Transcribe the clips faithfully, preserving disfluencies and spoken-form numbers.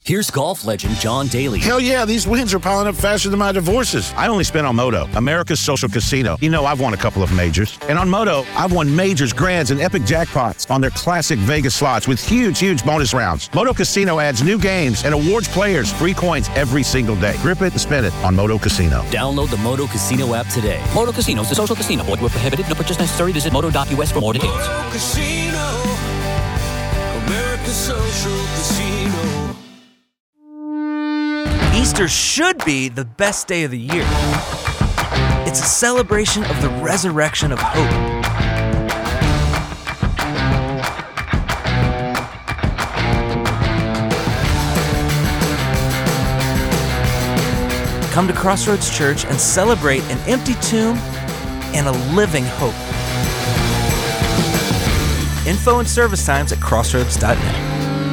Here's golf legend John Daly. Hell yeah, these wins are piling up faster than my divorces. I only spent on Moto, America's social casino. You know, I've won a couple of majors. And on Moto, I've won majors, grands, and epic jackpots on their classic Vegas slots with huge, huge bonus rounds. Moto Casino adds new games and awards players free coins every single day. Grip it and spin it on Moto Casino. Download the Moto Casino app today. Moto Casino is a social casino. Void where prohibited. No purchase necessary. Visit moto dot u s for more details. Moto Casino, America's social casino. Easter should be the best day of the year. It's a celebration of the resurrection of hope. Come to Crossroads Church and celebrate an empty tomb and a living hope. Info and service times at crossroads dot net.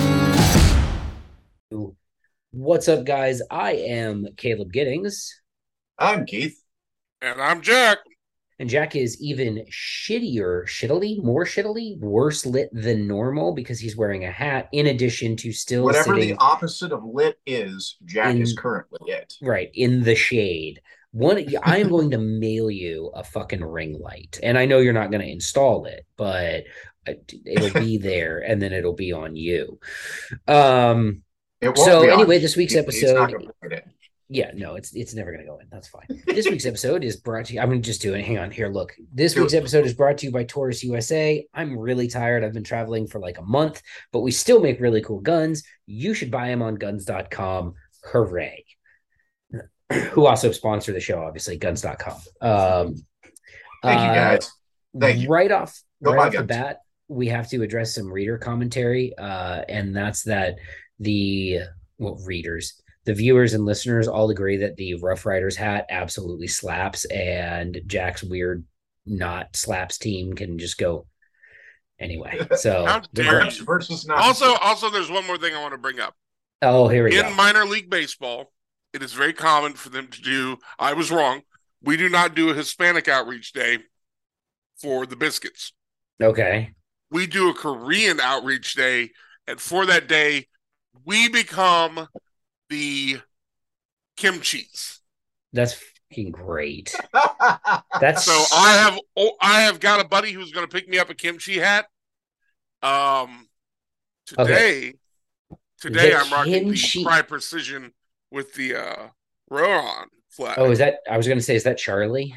What's up, guys? I am Caleb Giddings. I'm Keith. And I'm Jack. And Jack is even shittier, shittily, more shittily, worse lit than normal because he's wearing a hat in addition to still Whatever sitting the opposite of lit is, Jack in, is currently it. Right, in the shade. One, I am going to mail you a fucking ring light. And I know you're not going to install it, but it'll be there and then it'll be on you. Um... So anyway, this week's episode, yeah, no, it's it's never going to go in. That's fine. This week's episode is brought to you. I'm going to just do it. Hang on here. Look, this week's episode is brought to you by Taurus U S A. I'm really tired. I've been traveling for like a month, but we still make really cool guns. You should buy them on guns dot com. Hooray. Who also sponsor the show, obviously, guns dot com. Um, Thank you, guys. Thank you. Right off, Go right off the guns. bat, we have to address some reader commentary, uh, and that's that the well, readers, the viewers and listeners all agree that the Rough Riders hat absolutely slaps, and Jack's weird not slaps team can just go anyway. So How dare Versus, you. versus not. Also, also, there's one more thing I want to bring up. oh, here we In go. minor league baseball, it is very common for them to do. I was wrong. We do not do a Hispanic outreach day for the biscuits. Okay. We do a Korean outreach day, and for that day, we become the kimchis. That's fucking great. That's So I have oh, I have got a buddy who's going to pick me up a kimchi hat. Um, today, today The I'm rocking kimchi- the Pri Precision with the uh, Rohan flag. Oh, is that? I was going to say, is that Charlie?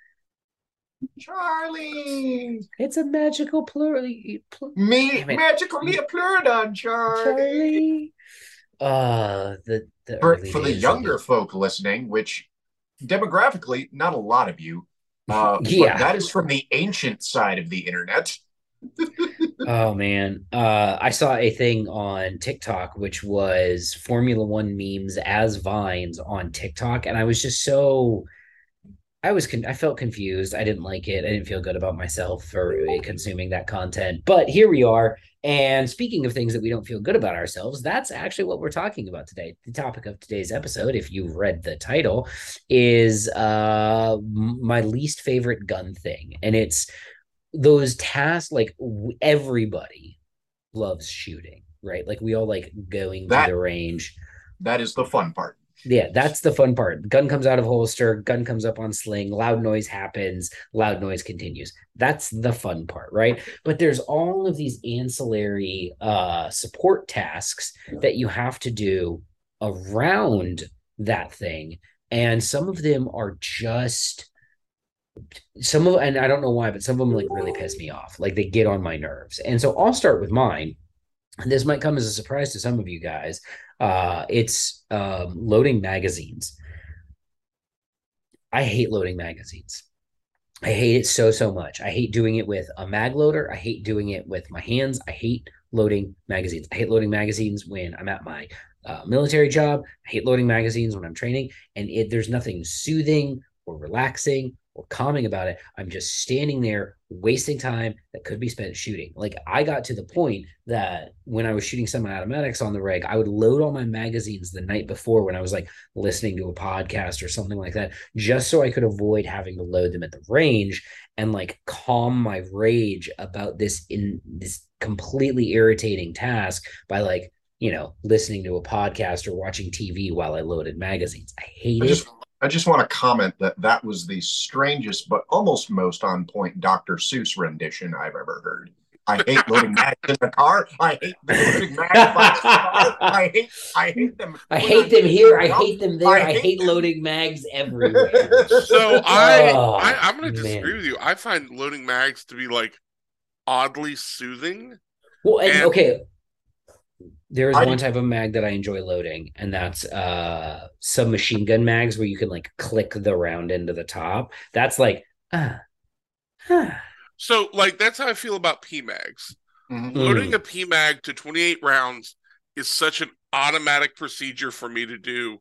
Charlie! It's a magical plural. Pl- Me, Damn it. magically a pleurodon, Charlie! Charlie. Uh, the, the For, early for the days of younger folk listening, which demographically, not a lot of you, uh, Yeah. but that is from the ancient side of the internet. Oh man, uh, I saw a thing on TikTok which was Formula One memes as vines on TikTok, and I was just so, I was, con- I felt confused. I didn't like it. I didn't feel good about myself for consuming that content. But here we are. And speaking of things that we don't feel good about ourselves, that's actually what we're talking about today. The topic of today's episode, if you've read the title, is uh, my least favorite gun thing, and it's those tasks. Like w- everybody loves shooting, right? Like we all like going That- to the range. That is the fun part. Yeah, that's the fun part. Gun comes out of holster, gun comes up on sling, loud noise happens, loud noise continues. That's the fun part, right? But there's all of these ancillary uh, support tasks that you have to do around that thing. And some of them are just some of, and I don't know why, but some of them like really piss me off. Like they get on my nerves. And so I'll start with mine. And this might come as a surprise to some of you guys. Uh, it's um, loading magazines. I hate loading magazines. I hate it so, so much. I hate doing it with a mag loader. I hate doing it with my hands. I hate loading magazines. I hate loading magazines when I'm at my uh, military job. I hate loading magazines when I'm training. And it, there's nothing soothing or relaxing or calming about it. I'm just standing there wasting time that could be spent shooting. Like I got to the point that when I was shooting semi-automatics on the rig, I would load all my magazines the night before when I was like listening to a podcast or something like that, just so I could avoid having to load them at the range and like calm my rage about this in this completely irritating task by like you know, listening to a podcast or watching T V while I loaded magazines. I hate I it. just I just want to comment that that was the strangest but almost most on point Doctor Seuss rendition I've ever heard. I hate loading mags in the car. I hate loading mags by the car. I hate I hate them. I hate them here. I Dump. hate them there. I hate, hate loading mags everywhere. So I, Oh, I I'm going to man. disagree with you. I find loading mags to be like oddly soothing. Well, and, And- okay. There is I- one type of mag that I enjoy loading, and that's uh submachine gun mags where you can like click the round into the top. That's like ah, ah. So like that's how I feel about P mags. Mhm. Loading a P mag to twenty-eight rounds is such an automatic procedure for me to do.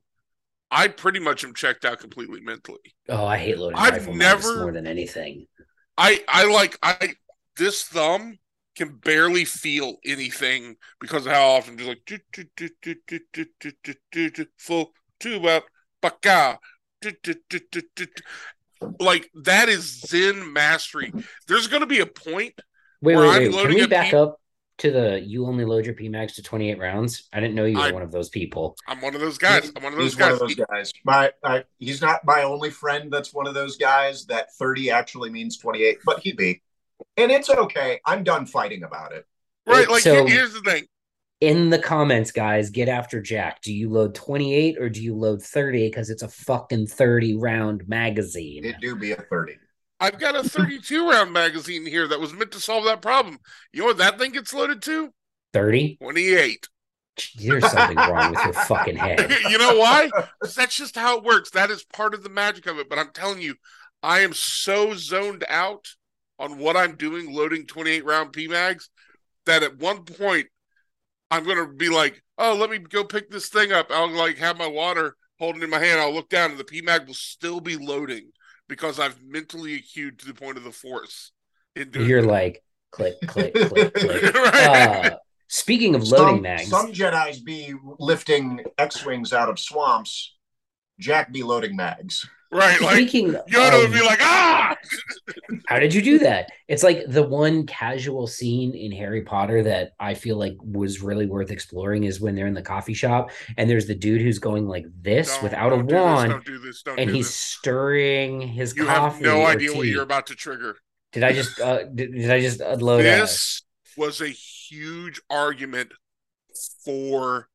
I pretty much am checked out completely mentally. Oh, I hate loading I've rifle mags never- more than anything. I I like I this thumb can barely feel anything because of how often just like do, do, do, do, do, do, do, do, do, do, full tube up baka do, do, do, do, do, do. Like that is Zen mastery. There's going to be a point. Wait, Where wait, I'm wait. Can loading we a back P- up to the you only load your P mags to twenty-eight rounds? I didn't know you were I- one of those people. I'm one of those guys. I'm one of those He's guys. one of those guys. My, I, he's not my only friend that's one of those guys that thirty actually means twenty-eight, but he be. And it's okay. I'm done fighting about it. Right, like So- here- here's the thing. In the comments, guys, get after Jack. Do you load twenty-eight or do you load thirty? Because it's a fucking thirty round magazine. It do be a thirty. I've got a thirty-two round magazine here that was meant to solve that problem. You know what that thing gets loaded to? thirty? twenty-eight. There's something wrong with your fucking head. You know why? 'Cause that's just how it works. That is part of the magic of it. But I'm telling you, I am so zoned out on what I'm doing loading twenty-eight round P mags that at one point I'm going to be like, oh, let me go pick this thing up. I'll like have my water holding in my hand. I'll look down and the P mag will still be loading because I've mentally acute to the point of the force. In doing You're it. like, click, click, click, click. Right. Uh, speaking of loading some, mags, Some Jedis be lifting X-Wings out of swamps. Jack be loading mags. Right. Like speaking Yoda would of- be like, ah! how did you do that? It's like the one casual scene in Harry Potter that I feel like was really worth exploring is when they're in the coffee shop and there's the dude who's going like this Don't- without a don't do this, wand don't do this, don't and do he's this. stirring his You coffee. have no or idea what tea. you're about to trigger. Did I just uh, did, did I just unload This was a huge argument for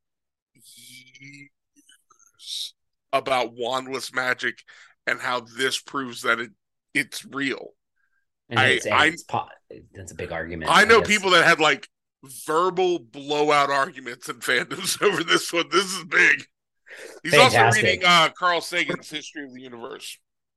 years about wandless magic and how this proves that it it's real. a, and I- it's, and I- it's po- that's a big argument. I know guess. people that had like verbal blowout arguments in fandoms over this one. This is big. He's also Fantastic. reading uh, Carl Sagan's History of the Universe.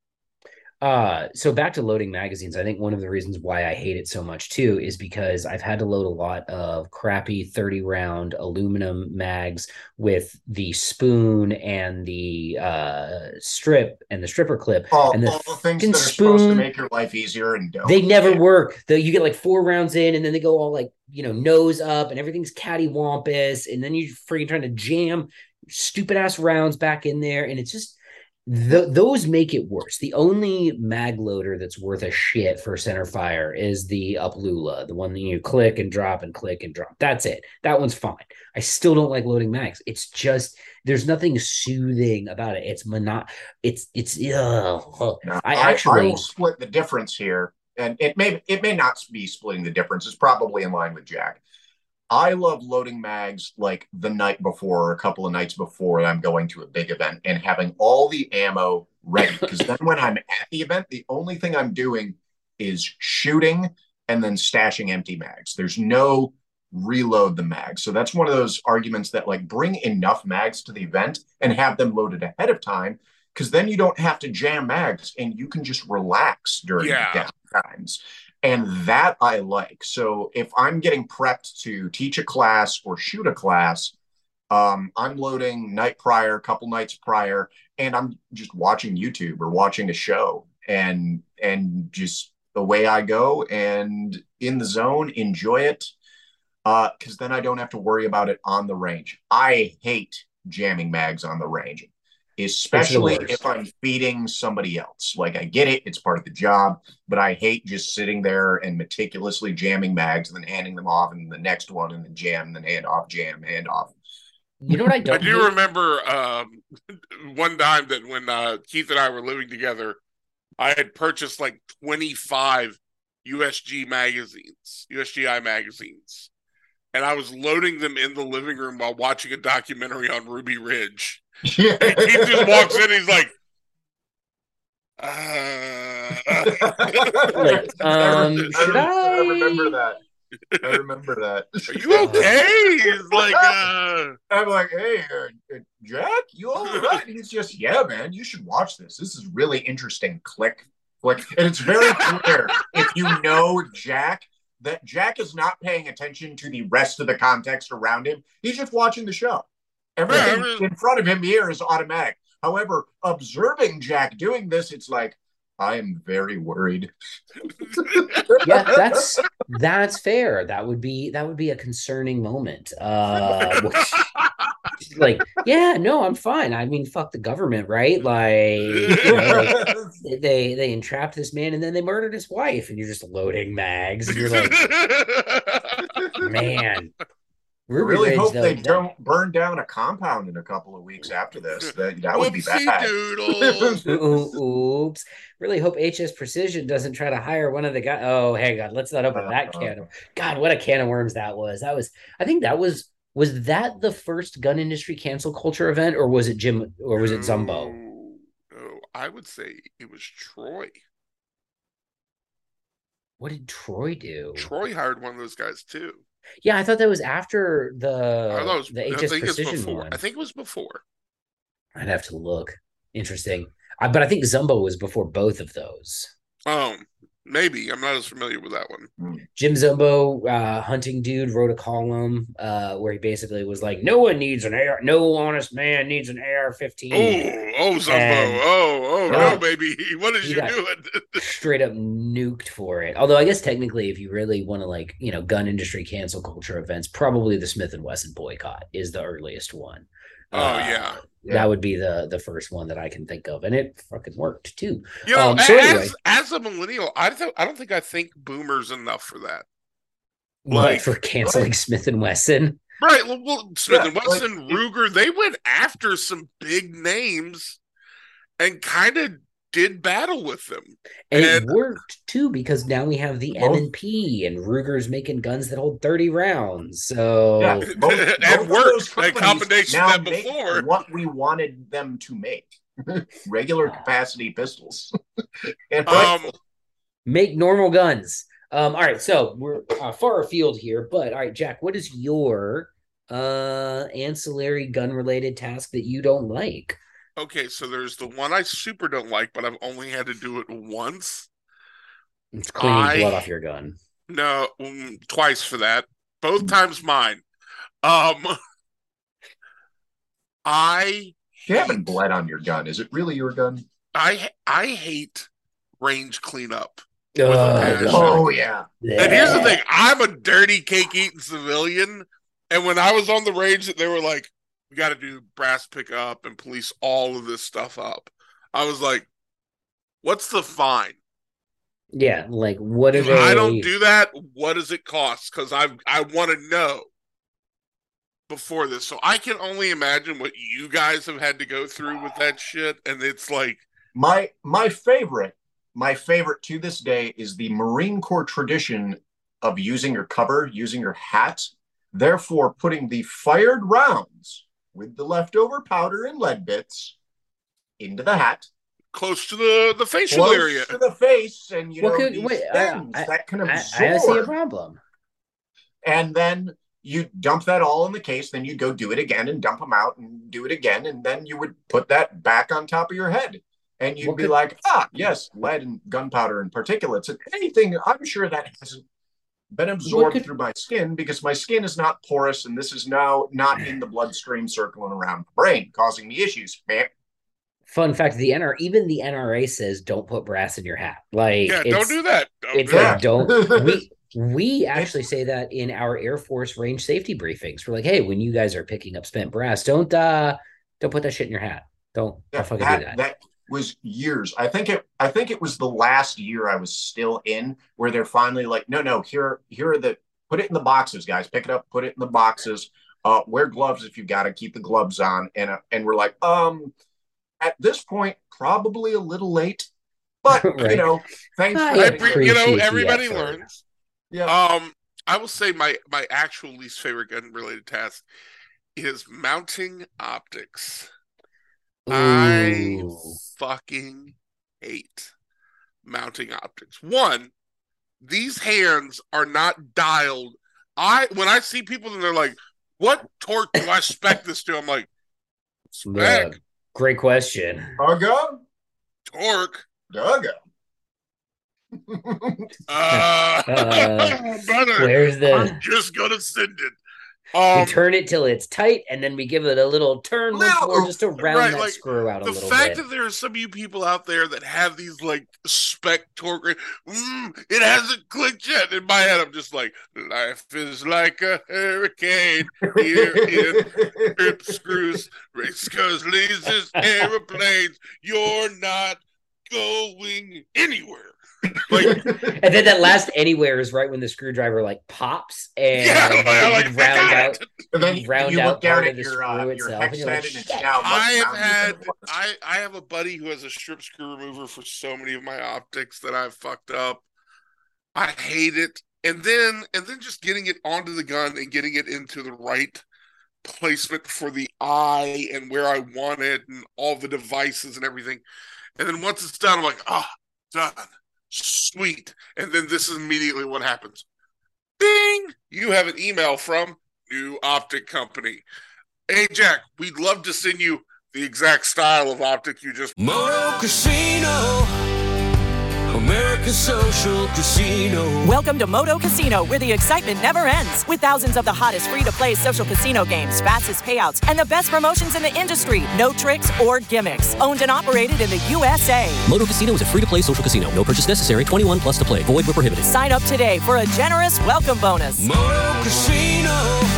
Uh, so back to loading magazines, I think one of the reasons why I hate it so much too is because I've had to load a lot of crappy thirty round aluminum mags with the spoon and the uh, strip and the stripper clip. All, and the all the things fucking that are supposed to spoon- make your life easier and don't. They never work. The, you get like four rounds in, and then they go all like, you know, nose up, and everything's cattywampus, and then you're freaking trying to jam stupid ass rounds back in there, and it's just th- those make it worse. The only mag loader that's worth a shit for center fire is the Uplula, the one that you click and drop and click and drop. That's it. That one's fine. I still don't like loading mags. It's just there's nothing soothing about it. It's mono. It's it's. Ugh. No, I I, actually- I will split the difference here, and it may it may not be splitting the difference. It's probably in line with Jack. I love loading mags like the night before or a couple of nights before I'm going to a big event and having all the ammo ready. Because then when I'm at the event, the only thing I'm doing is shooting and then stashing empty mags. There's no reload the mags. So that's one of those arguments that like bring enough mags to the event and have them loaded ahead of time. Because then you don't have to jam mags and you can just relax during Yeah. the down times. And that I like. So if I'm getting prepped to teach a class or shoot a class, um, I'm loading night prior, a couple nights prior, and I'm just watching YouTube or watching a show and and just the way I go and in the zone, enjoy it. Uh, because then I don't have to worry about it on the range. I hate jamming mags on the range. especially worst. if I'm feeding somebody else. Like, I get it, it's part of the job, but I hate just sitting there and meticulously jamming mags and then handing them off, and the next one, and then jam, and then hand off, jam, hand off. You know what I I don't do hate? remember um, one time that when uh, Keith and I were living together, I had purchased like twenty-five U S G magazines, U S G I magazines, and I was loading them in the living room while watching a documentary on Ruby Ridge. Yeah. And Keith just walks in, and he's like, uh... Like, um, should I? I remember that. I remember that. Are you okay? He's like, uh... I'm like, hey, uh, Jack, you all right? He's just, yeah, man, you should watch this. This is really interesting. Click, click. And it's very clear if you know Jack, that Jack is not paying attention to the rest of the context around him. He's just watching the show. Everything Yeah, I mean- in front of him here is automatic. However, observing Jack doing this, it's like, I am very worried. Yeah, that's that's fair. That would be that would be a concerning moment. Uh, which, like, yeah, no, I'm fine. I mean, fuck the government, right? Like, you know, like, they they entrapped this man and then they murdered his wife, and you're just loading mags. And you're like, man. I Ruby really Ridge, hope though, they that- don't burn down a compound in a couple of weeks after this. That that would be Whoopsie bad. doodle. Ooh, oops. Really hope H S Precision doesn't try to hire one of the guys. Oh, hang on. Let's not open that can of. God, what a can of worms that was. That was, I think that was, was that the first gun industry cancel culture event, or was it Jim, or was it Zumbo? No, no, I would say it was Troy. What did Troy do? Troy hired one of those guys too. Yeah, I thought that was after I, the, thought it was, the I H S think it's Precision before. one. I think it was before. I'd have to look. Interesting. I, but I think Zumbo was before both of those. Um, maybe I'm not as familiar with that one. Jim Zumbo, uh, hunting dude, wrote a column uh, where he basically was like, "No one needs an A R. No honest man needs an A R fifteen." Oh, oh, Zumbo. And- oh, oh, Yeah. no, baby. What is He you got- doing? Straight up nuked for it. Although I guess technically, if you really want to, like, you know, gun industry cancel culture events, probably the Smith and Wesson boycott is the earliest one. Oh, Uh, yeah. That would be the the first one that I can think of, and it fucking worked too. You know, Um, so as anyway. as a millennial, I don't I don't think I think boomers enough for that. What, Like- for canceling Smith and Wesson? Right. Well, well, Smith Yeah, and Wesson, like- Ruger, they went after some big names and kind of did battle with them. And, And- it worked too, because now we have the Both- M and P, and Ruger's making guns that hold thirty rounds. So Yeah, both, And both of worked. those Like companies combination now that make before. what we wanted them to make. Regular capacity pistols. And Um, rifles. make normal guns. Um, all right, so we're uh, far afield here, but all right, Jack, what is your uh ancillary gun related task that you don't like? Okay, so there's the one I super don't like, but I've only had to do it once. It's cleaning I- blood off your gun. No, mm, twice for that. Both times mine. Um, I you haven't bled on your gun. Is it really your gun? I I hate range cleanup. Oh, passion. God. Oh, yeah. And here's the thing: I'm a dirty cake eating civilian, and when I was on the range, they were like, "We got to do brass pickup and police all of this stuff up." I was like, "What's the fine? Yeah, like what are If they? I don't do that, what does it cost? Because I I want to know before this, so I can only imagine what you guys have had to go through with that shit, and it's like, My my favorite, my favorite to this day is the Marine Corps tradition of using your cover, using your hat, therefore putting the fired rounds with the leftover powder and lead bits into the hat, close to the the facial close area. to the face, and you What know could- these wait, I- things I- that can I, absorb. I don't see a problem. And then you dump that all in the case, then you go do it again and dump them out and do it again, and then you would put that back on top of your head. And you'd What be could- like, ah, yes, lead and gunpowder and particulates and anything. I'm sure that hasn't been absorbed could- through my skin because my skin is not porous and this is now not in the bloodstream circling around the brain, causing me issues. Man. Fun fact: the N R even the N R A says don't put brass in your hat. Like, Yeah, it's, don't do that. Don't It's do Yeah. like don't we we actually say that in our Air Force range safety briefings. We're like, hey, when you guys are picking up spent brass, don't uh don't put that shit in your hat. Don't That, I'll fucking that, do that. that was years. I think it I think it was the last year I was still in where they're finally like, no, no, here, here are the put it in the boxes, guys. Pick it up, put it in the boxes. Uh, wear gloves if you got to keep the gloves on. And uh, and we're like, um, at this point, probably a little late, but Right. you know, thanks I for I letting pre- us- appreciate you know, the everybody effort. learns. Yeah. Um, I will say my my actual least favorite gun related task is mounting optics. I Ooh. fucking hate mounting optics. One, these hands are not dialed. I when I see people and they're like, "What torque do I spec this to?" I'm like, "Spec Uh, great question. Dugga, torque." Dugga. Uh, Uh, brother, Where's the I'm just gonna send it. we Um, turn it till it's tight, and then we give it a little turn once Little- more just to round right, that like, screw out a the little fact bit. that there are some of you people out there that have these like spec torque, mm, it hasn't clicked yet. In my head, I'm just like, life is like a hurricane here in Trip Screws, race cars, lasers, aeroplanes. You're not going anywhere. Like, And then that last anywhere is right when the screwdriver like pops and yeah, you like, round I got out. it. And then You you, round you out look down part at of the your screw uh, your itself, hex and you're head, like, and it's "Shit." now much I have roundier had than it was. I, I have a buddy who has a strip screw remover for so many of my optics that I've fucked up. I hate it. And then and then just getting it onto the gun and getting it into the right placement for the eye and where I want it and all the devices and everything. And then once it's done, I'm like, ah, oh, done. Sweet. And then this is immediately what happens. Ding! You have an email from New Optic Company. Hey, Jack, we'd love to send you the exact style of optic you just... Moto Casino, America's social casino. Welcome to Moto Casino, where the excitement never ends. With thousands of the hottest free-to-play social casino games, fastest payouts, and the best promotions in the industry. No tricks or gimmicks. Owned and operated in the U S A. Moto Casino is a free-to-play social casino. No purchase necessary. twenty-one plus to play. Void where prohibited. Sign up today for a generous welcome bonus. Moto Casino,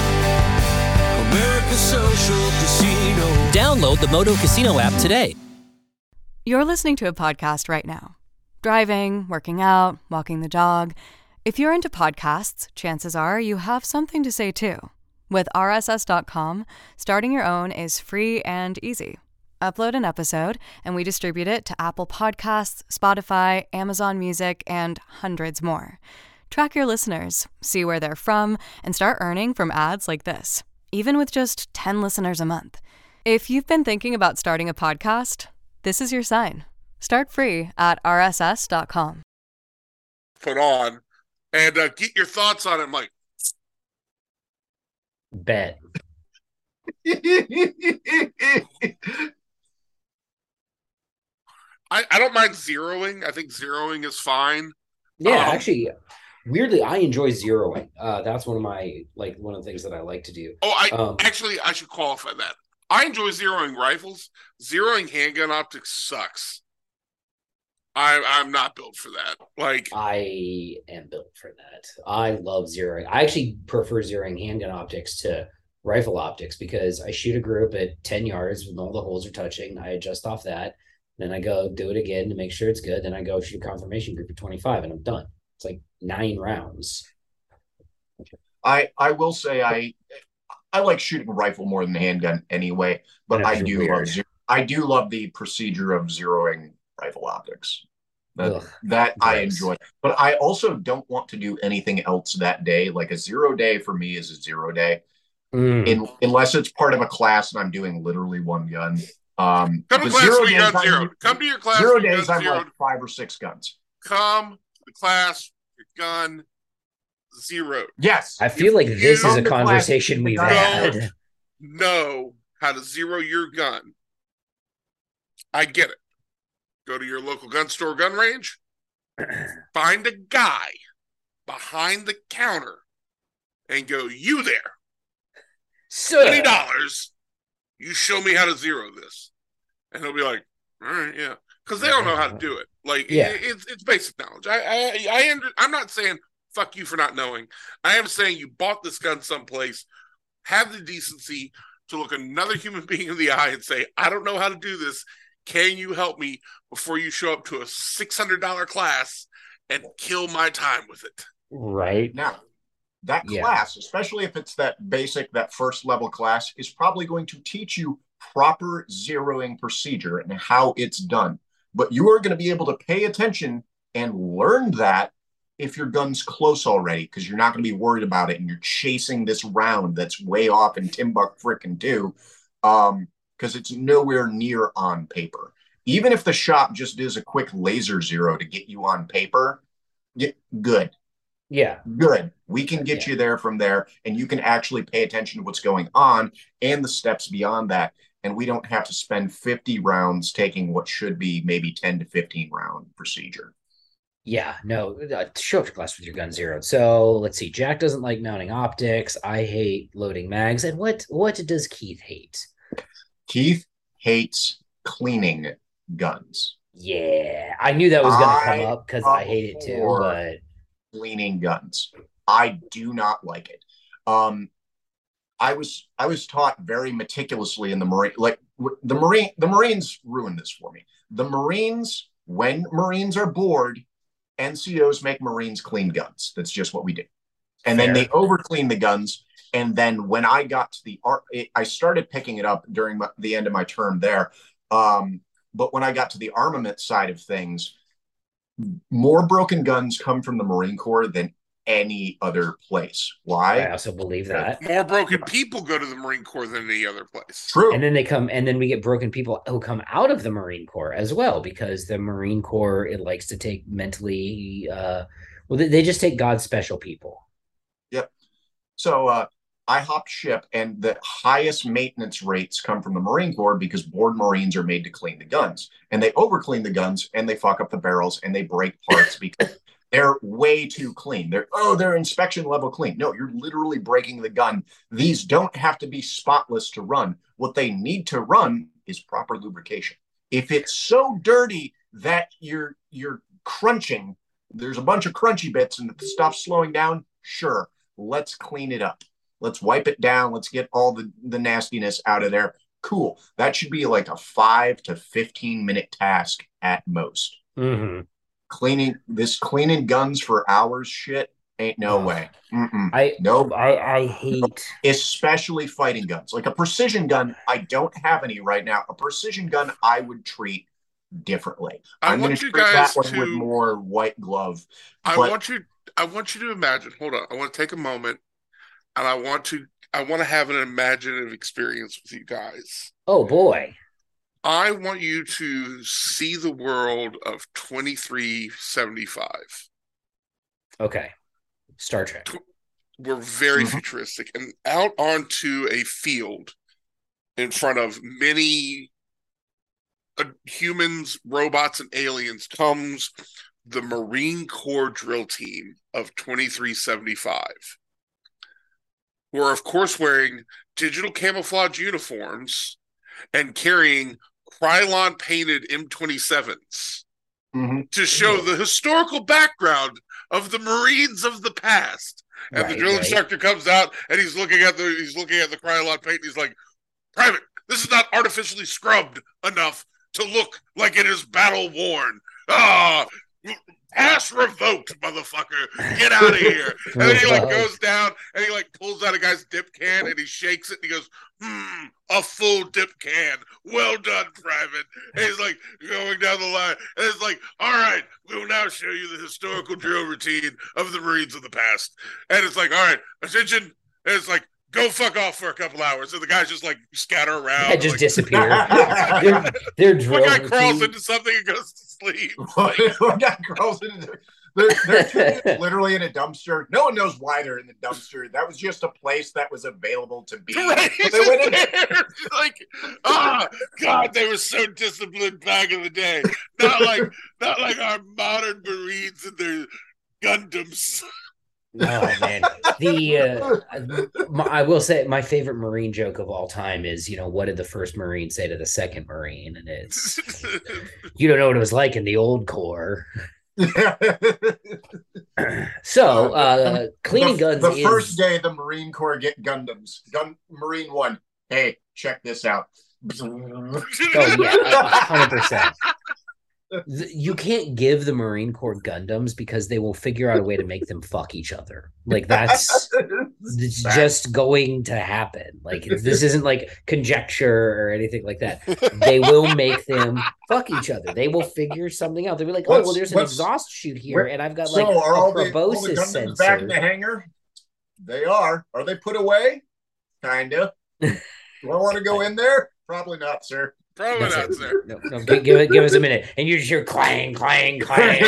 America's social casino. Download the Moto Casino app today. You're listening to a podcast right now. Driving, working out, walking the dog. If you're into podcasts, chances are you have something to say too. With R S S dot com, starting your own is free and easy. Upload an episode, and we distribute it to Apple Podcasts, Spotify, Amazon Music, and hundreds more. Track your listeners, see where they're from, and start earning from ads like this, even with just ten listeners a month. If you've been thinking about starting a podcast, this is your sign. Start free at R S S dot com. put on and uh, get your thoughts on it. I'm like, Bet. I, I don't mind zeroing. I think zeroing is fine. Yeah, Um, actually, weirdly, I enjoy zeroing. Uh, that's one of my like one of the things that I like to do. Oh, I Um, actually I should qualify that. I enjoy zeroing rifles. Zeroing handgun optics sucks. I I'm not built for that. Like I am built for that. I love zeroing. I actually prefer zeroing handgun optics to rifle optics because I shoot a group at ten yards when all the holes are touching. I adjust off that. Then I go do it again to make sure it's good. Then I go shoot a confirmation group at twenty-five and I'm done. It's like nine rounds. I I will say I I like shooting a rifle more than the handgun anyway, but That's I do weird. love zero, I do love the procedure of zeroing rifle optics. That, Ugh, that I gross. enjoy. But I also don't want to do anything else that day. Like a zero day for me is a zero day. Mm. In, unless it's part of a class and I'm doing literally one gun. Um come to the class zero with your days gun I'm- zeroed. Come to your class zero with your days gun I'm zeroed. like five or six guns. Come to the class with your gun zeroed. Yes. I feel like If this you is a come to class conversation with we've the gun had. Know how to zero your gun. I get it. Go to your local gun store, gun range. Find a guy behind the counter and go, you there, twenty Sir, dollars. You show me how to zero this. And he'll be like, all right, yeah. Because they don't know how to do it. Like, Yeah. it, it's, it's basic knowledge. I, I, I under, I'm not saying fuck you for not knowing. I am saying you bought this gun someplace, have the decency to look another human being in the eye and say, I don't know how to do this. Can you help me before you show up to a six hundred dollars class and kill my time with it? Right. Now, that Yeah. class, especially if it's that basic, that first level class, is probably going to teach you proper zeroing procedure and how it's done. But you are going to be able to pay attention and learn that if your gun's close already, because you're not going to be worried about it and you're chasing this round that's way off in Timbuk frickin' two, um, because it's nowhere near on paper. Even if the shop just does a quick laser zero to get you on paper, yeah, good. Yeah. Good. We can get Yeah. you there from there, and you can actually pay attention to what's going on and the steps beyond that. And we don't have to spend fifty rounds taking what should be maybe ten to fifteen round procedure. Yeah, no, uh, show up to class with your gun zeroed. So let's see. Jack doesn't like mounting optics. I hate loading mags. And what what does Keith hate? Keith hates cleaning guns. Yeah, I knew that was going to I come up because I hate it too. abhor But Cleaning guns. I do not like it. Um, I was I was taught very meticulously in the Marine, like w- the Marine, the Marines ruined this for me. The Marines, when Marines are bored, N C Os make Marines clean guns. That's just what we do. And then Fair. they over clean the guns. And then when I got to the art, I started picking it up during my, the end of my term there. Um, but when I got to the armament side of things, more broken guns come from the Marine Corps than any other place. Why? I also believe that. More broken people go to the Marine Corps than any other place. True. And then they come, and then we get broken people who come out of the Marine Corps as well, because the Marine Corps, it likes to take mentally, uh, well, they, they just take God's special people. Yep. So uh, I hopped ship, and the highest maintenance rates come from the Marine Corps because bored Marines are made to clean the guns, and they over clean the guns, and they fuck up the barrels, and they break parts because they're way too clean. They're, oh, they're inspection level clean. No, you're literally breaking the gun. These don't have to be spotless to run. What they need to run is proper lubrication. If it's so dirty that you're you're crunching, there's a bunch of crunchy bits and the stuff's slowing down, sure, let's clean it up. Let's wipe it down. Let's get all the, the nastiness out of there. Cool. That should be like a five to fifteen minute task at most. Mm-hmm. Cleaning this cleaning guns for hours shit ain't no Oh. way. Mm-mm. I Nope. I, I hate. Especially fighting guns. Like a precision gun, I don't have any right now. A precision gun I would treat differently. I I'm going want to you treat guys that one to- with more white glove. I But- want you I want you to imagine. Hold on. I want to take a moment and I want to I want to have an imaginative experience with you guys. Oh boy. I want you to see the world of twenty-three seventy-five. Okay. Star Trek. We're very Mhm. futuristic and out onto a field in front of many uh, humans, robots, and aliens comes the Marine Corps drill team of twenty-three seventy-five. Who are, of course, wearing digital camouflage uniforms and carrying Krylon painted M twenty-sevens Mhm. to show the historical background of the Marines of the past. And the Right, drill right. instructor comes out and he's looking at the he's looking at the Krylon paint and he's like, Private, this is not artificially scrubbed enough to look like it is battle worn. Ah, pass revoked, motherfucker. Get out of here. And then he like Revoked. goes down and he like pulls out a guy's dip can and he shakes it and he goes, hmm, a full dip can. Well done, Private. And he's like going down the line. And it's like, all right, we will now show you the historical drill routine of the Marines of the past. And it's like, all right, attention. And it's like, go fuck off for a couple hours. And the guys just like scatter around. I just like, disappear. They're, they're drill one guy crawls routine. into something and goes to sleep. One guy crawls into they're, they're literally in a dumpster. No one knows why they're in the dumpster. That was just a place that was available to be. Right, So they went in there. there. Like, ah, God, they were so disciplined back in the day. Not like, not like our modern Marines and their Gundams. Oh man, the uh, my, I will say my favorite Marine joke of all time is, you know, what did the first Marine say to the second Marine? And it's, you don't know what it was like in the old Corps. So uh, cleaning the, guns The is first day the Marine Corps get Gundams. Gun Marine One. hey, check this out. Oh yeah, one hundred percent. You can't give the Marine Corps Gundams because they will figure out a way to make them fuck each other. Like that's it's just going to happen. Like this isn't like conjecture or anything like that. They will make them fuck each other. They will figure something out. They'll be like, oh, well, there's an exhaust chute here, and I've got like so are a all the, all the proboscis Gundams sensor. back in the hangar? They are. Are they put away? Kinda. Do I want to go in there? Probably not, sir. Probably not, sir. No, no, give, give it, give us a minute, and you just hear clang, clang,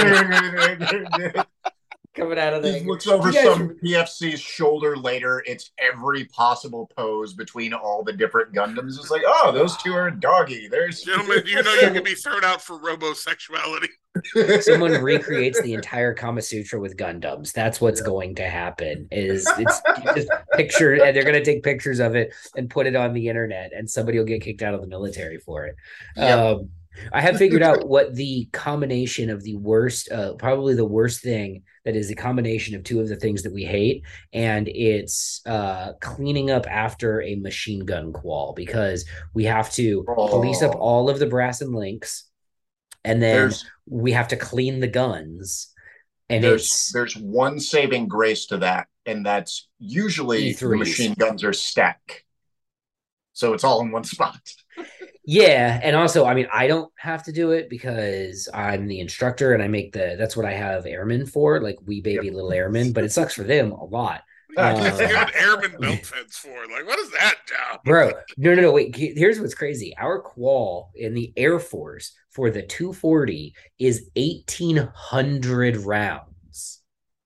clang coming out of the. He looks over You guys some are- P F C's shoulder later. It's every possible pose between all the different Gundams. It's like, oh, those two are doggy. There's Gentlemen, you know you can be thrown out for robosexuality. Someone recreates the entire Kama Sutra with Gundams. That's what's going to happen. Is it's just picture, and they're going to take pictures of it and put it on the internet, and somebody will get kicked out of the military for it. Yep. Um, I have figured out what the combination of the worst, uh, probably the worst thing that is the combination of two of the things that we hate, and it's uh, cleaning up after a machine gun qual, because we have to police up Oh. all of the brass and links, and then There's- we have to clean the guns. And there's it's there's one saving grace to that, and that's usually E the threes. machine guns are stacked, so it's all in one spot. yeah, and also, I mean, I don't have to do it because I'm the instructor and I make the. That's what I have airmen for, like wee baby little airmen. But it sucks for them a lot. What Uh, do you have airman belt fence for? Like, what is that job? Bro, no, no, no. Wait, he- here's what's crazy. Our qual in the Air Force for the two forty is eighteen hundred rounds.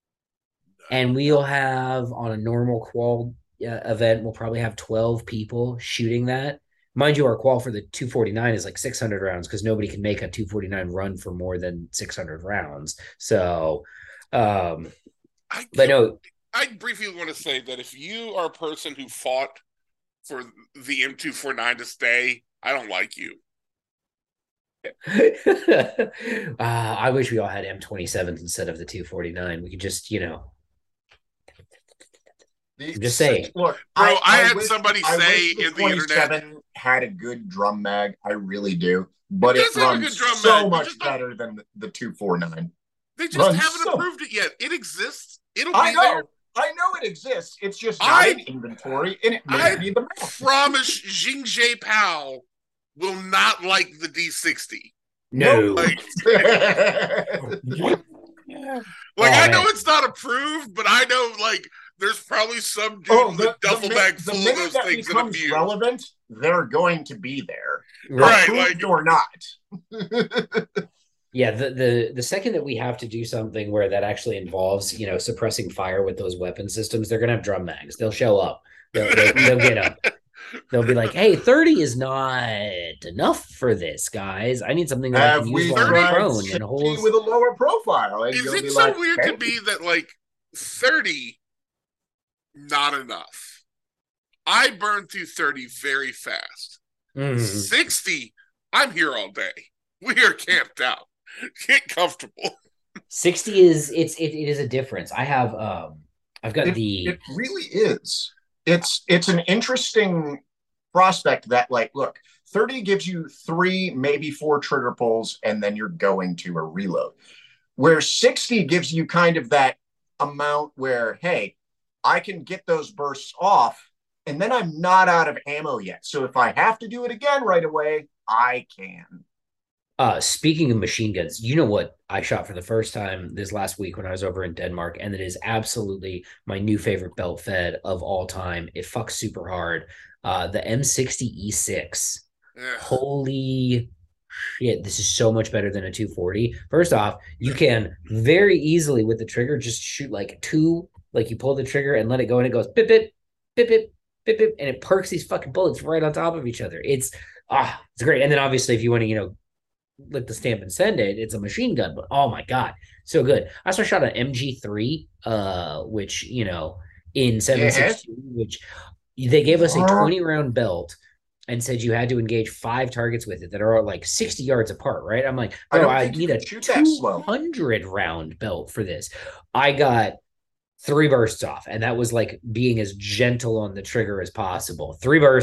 And we'll have on a normal qual uh, event, we'll probably have twelve people shooting that. Mind you, our qual for the two forty-nine is like six hundred rounds because nobody can make a two forty-nine run for more than six hundred rounds. So, um, I, but no, I briefly want to say that if you are a person who fought for the M two forty-nine to stay, I don't like you. uh, I wish we all had M twenty-sevens instead of the two forty-nine. We could just, you know, I'm just saying. Look, Bro, I had wish- somebody I say wish the in the internet- twenty-seven had a good drum mag. I really do, but It it, does have a runs good drum so mag, but much just don't- better than the, the two forty-nine. They just Runs haven't so- approved it yet. It exists. It'll I be know. there. I know it exists. It's just I- not in inventory, and it may I be the Promise Jingjae Pao will not like the D sixty. No. Like, map. like Oh, I know man. it's not approved, but I know like there's probably some dude Oh, with the, a duffel the, bag the full of minute those that things in a becomes view. relevant, they're going to be there, Right, approved like- or not. Yeah, the, the the second that we have to do something where that actually involves, you know, suppressing fire with those weapon systems, they're gonna have drum mags. They'll show up. They'll, they'll, they'll get up. They'll be like, "Hey, thirty is not enough for this, guys. I need something that I Have can we use while I'm tried prone and sixty hold." with a lower profile? And Is you'll it be so like, weird "Hey." to be that like thirty not enough? I burn through thirty very fast. Mhm. sixty, I'm here all day. We are camped out. Get comfortable. sixty is it's it, it is a difference. I have um I've got It, the it really is. It's it's an interesting prospect that, like, look, thirty gives you three, maybe four trigger pulls, and then you're going to a reload. Where sixty gives you kind of that amount where, hey, I can get those bursts off, and then I'm not out of ammo yet. So if I have to do it again right away, I can. Uh, speaking of machine guns, you know what I shot for the first time this last week when I was over in Denmark, and it is absolutely my new favorite belt fed of all time. It fucks super hard. Uh, the M sixty E six. Yeah. Holy shit, this is so much better than a two forty. First off, you can very easily with the trigger just shoot like two, like you pull the trigger and let it go, and it goes bip bip bip bip bip bip, and it perks these fucking bullets right on top of each other. It's ah, it's great. And then obviously, if you want to, you know, lick the stamp and send it, it's a machine gun, but oh my god, so good. I also shot an M G three, uh, which, you know, in seven sixty-two, which they gave us a twenty round belt and said you had to engage five targets with it that are like sixty yards apart, right? I'm like, I bro, don't I, think you need a can shoot that slow. two hundred round belt for this. I got three bursts off, and that was like being as gentle on the trigger as possible. Three bursts,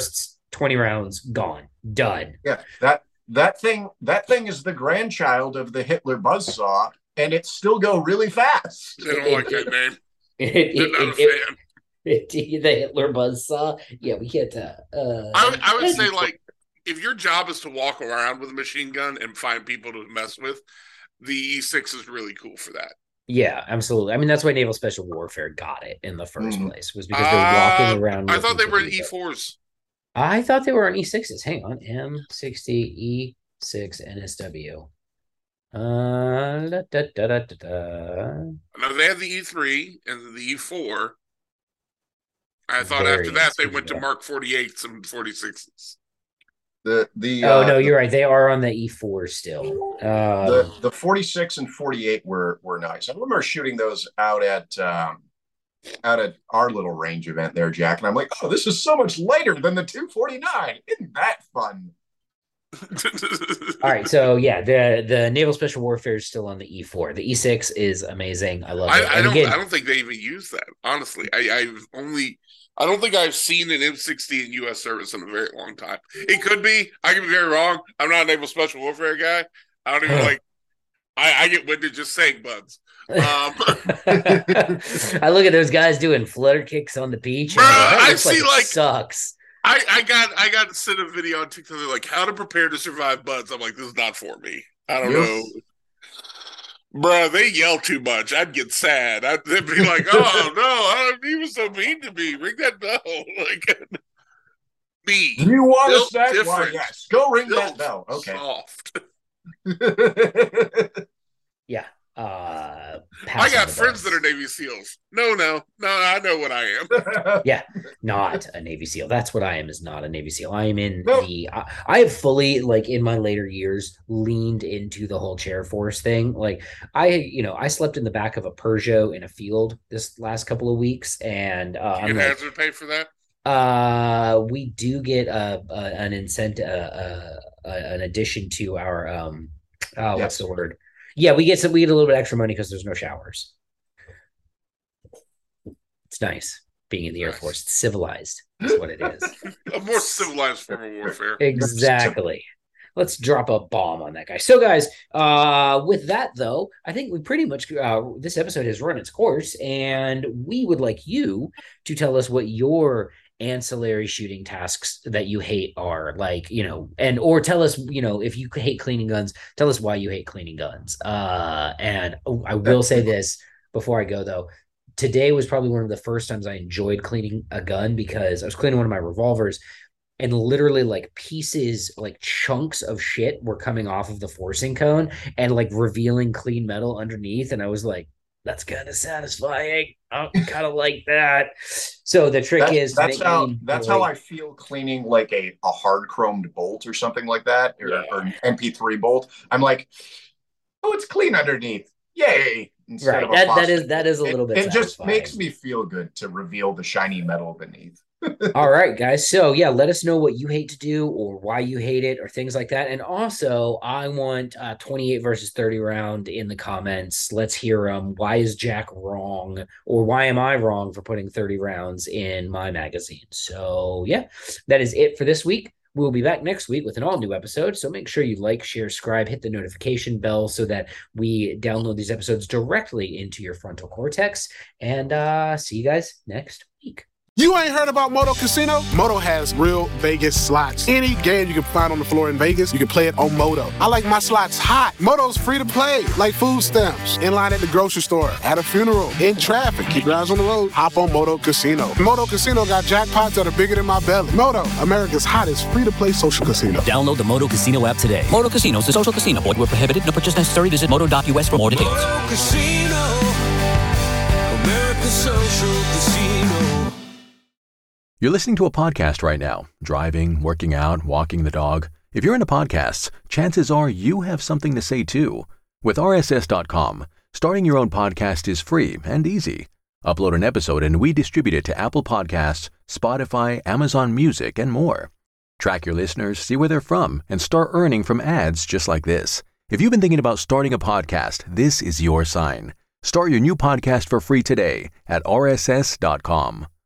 twenty rounds, gone, done. Yeah, that that thing that thing is the grandchild of the Hitler Buzzsaw, and it still go really fast. They don't like that name. It, it, They're not it, a fan. it, it, the Hitler Buzzsaw. Yeah, we can't. Uh, uh, I, would- I would say, like, if your job is to walk around with a machine gun and find people to mess with, the E six is really cool for that. Yeah, absolutely. I mean, that's why Naval Special Warfare got it in the first Mhm. place, was because they were walking Uh, around. I thought looking they for were in E people. fours. I thought they were on E sixes. Hang on, M sixty E six N S W. Uh, da, da, da, da, da, da. No, they had the E three and the E four. I thought Very after that they went to insignificant. Mark forty-eights and forty-sixes. The the Oh uh, no, the- you're right. They are on the E four still. Uh, the the forty-six and forty-eight were were nice. I remember shooting those out at um, out at our little range event there, Jack, and I'm like, oh, this is so much lighter than the two forty-nine. Isn't that fun? all right, so yeah, the the Naval Special Warfare is still on the E four. The E six is amazing. I love I, it. I And don't. again, I don't think they even use that. Honestly, I, I've only. I don't think I've seen an M sixty in U S service in a very long time. It could be. I could be very wrong. I'm not a Naval Special Warfare guy. I don't even like. I, I get winded just saying buds. Um, I look at those guys doing flutter kicks on the beach. And Bruh, I'm like, that I looks like see, it like- sucks. I, I got I got sent a video on TikTok. They're like, how to prepare to survive buds. I'm like, this is not for me. I don't Yes. know. Bruh, they yell too much. I'd get sad. I'd they'd be like, oh no, I don't, he was so mean to me. Ring that bell. Like me. You want Built a snack? Why, different. yes. Go ring Built that bell. Okay. Soft. Yeah. Uh, pass I on got the friends buds. that are Navy SEAls. No, no, no, I know what I am. Yeah, not a Navy SEAL. That's what I am. Is not a Navy SEAL. I am in No. the. I, I have fully, like, in my later years, leaned into the whole chair force thing. Like, I, you know, I slept in the back of a Peugeot in a field this last couple of weeks, and uh, You I'm get like, hazard pay for that? uh, we do get a, a an incentive, uh, uh, an addition to our um, uh, what's Yes. the word? Yeah, we get some. We get a little bit extra money because there's no showers. It's nice being in the Air Nice. Force. It's civilized. Is what it is. A more civilized form of warfare. Exactly. Let's drop a bomb on that guy. So, guys, uh, with that though, I think we pretty much uh, this episode has run its course, and we would like you to tell us what your ancillary shooting tasks that you hate are, like, you know, and or tell us, you know, if you hate cleaning guns, tell us why you hate cleaning guns. Uh, and I will say this before I go though. Today was probably one of the first times I enjoyed cleaning a gun, because I was cleaning one of my revolvers, and literally like pieces, like chunks of shit were coming off of the forcing cone and like revealing clean metal underneath. And I was like, that's kind of satisfying. I kind of like that. So the trick That- is, to that's make how me that's enjoy- how I feel cleaning like a, a hard chromed bolt or something like that, or, Yeah. or an M P three bolt. I'm like, oh, it's clean underneath. Yay. Instead Right. of a That, that plastic. is that is a little it, bit it just satisfying. makes me feel good to reveal the shiny metal beneath. All right, guys. So yeah, let us know what you hate to do or why you hate it or things like that. And also, I want uh, twenty-eight versus thirty round in the comments. Let's hear them. Why is Jack wrong, or why am I wrong for putting thirty rounds in my magazine? So yeah, that is it for this week. We'll be back next week with an all new episode. So make sure you like, share, subscribe, hit the notification bell so that we download these episodes directly into your frontal cortex. And uh, see you guys next week. You ain't heard about Moto Casino? Moto has real Vegas slots. Any game you can find on the floor in Vegas, you can play it on Moto. I like my slots hot. Moto's free to play, like food stamps. In line at the grocery store, at a funeral, in traffic. Keep your eyes on the road. Hop on Moto Casino. Moto Casino got jackpots that are bigger than my belly. Moto, America's hottest free-to-play social casino. Download the Moto Casino app today. Moto Casino is a social casino. Void where prohibited. No purchase necessary. Visit moto dot U S for more details. Moto Casino, America's social casino. You're listening to a podcast right now, driving, working out, walking the dog. If you're into podcasts, chances are you have something to say too. With R S S dot com, starting your own podcast is free and easy. Upload an episode and we distribute it to Apple Podcasts, Spotify, Amazon Music, and more. Track your listeners, see where they're from, and start earning from ads just like this. If you've been thinking about starting a podcast, this is your sign. Start your new podcast for free today at R S S dot com.